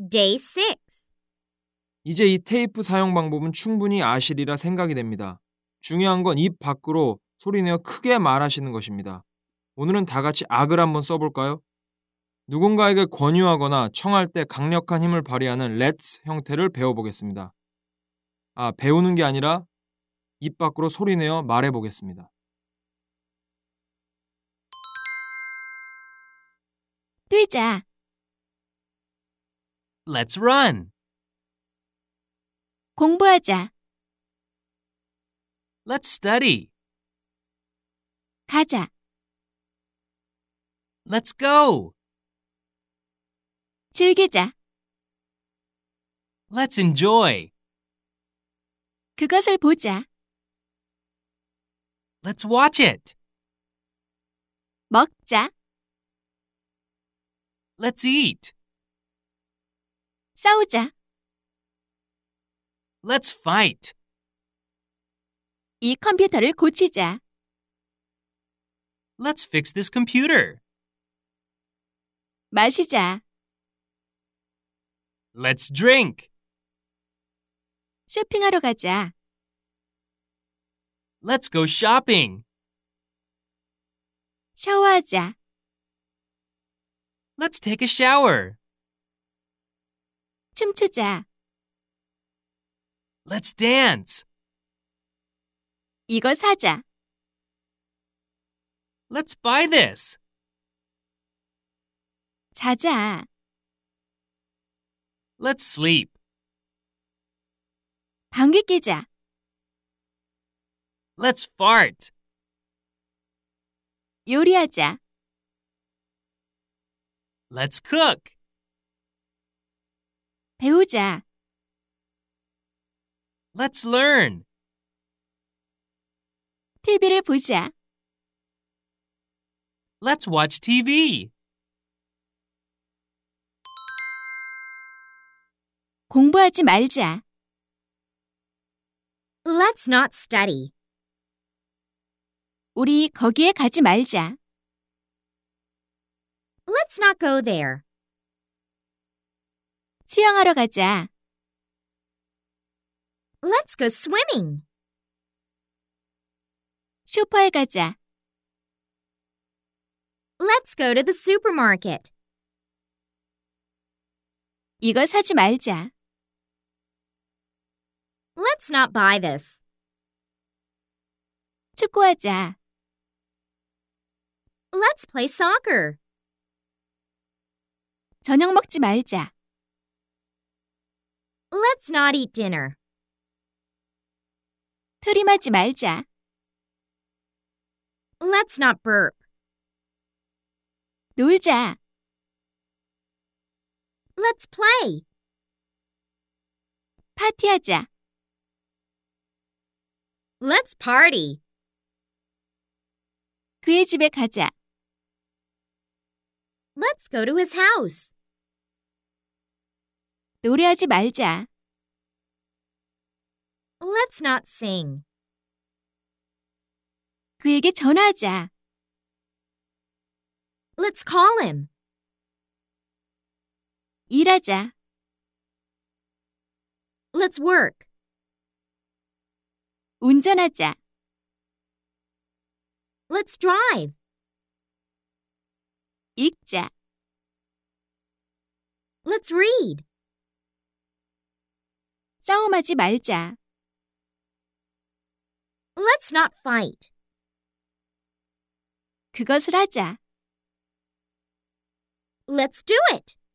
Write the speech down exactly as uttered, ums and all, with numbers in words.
Day six. 이제 이 테이프 사용 방법은 충분히 아시리라 생각이 됩니다. 중요한 건 입 밖으로 소리내어 크게 말하시는 것입니다. 오늘은 다 같이 악을 한번 써볼까요? 누군가에게 권유하거나 청할 때 강력한 힘을 발휘하는 let's 형태를 배워보겠습니다. 아, 배우는 게 아니라 입 밖으로 소리내어 말해보겠습니다. 뛰자. Let's run. 공부하자. Let's study. 가자. Let's go. 즐기자. Let's enjoy. 그것을 보자. Let's watch it. 먹자. Let's eat. 싸우자. Let's fight. 이 컴퓨터를 고치자. Let's fix this computer. 마시자. Let's drink. 쇼핑하러 가자. Let's go shopping. 샤워하자. Let's take a shower. 춤추자. Let's dance. 이거 사자. Let's buy this. 자자. Let's sleep. 방귀 뀌자. Let's fart. 요리하자. Let's cook. 배우자. Let's learn. 티비를 보자. Let's watch TV. 공부하지 말자. Let's not study. 우리 거기에 가지 말자. Let's not go there. 수영하러 가자. Let's go swimming. 슈퍼에 가자. Let's go to the supermarket. 이거 사지 말자. Let's not buy this. 축구하자. Let's play soccer. 저녁 먹지 말자. Let's not eat dinner. 트림하지 말자. Let's not burp. 놀자. Let's play. 파티하자. Let's party. 그의 집에 가자. Let's go to his house. 노래하지 말자. Let's not sing. 그에게 전화하자. Let's call him. 일하자. Let's work. 운전하자. Let's drive. 읽자. Let's read. 싸움하지 말자. Let's not fight. 그것을 하자. Let's do it.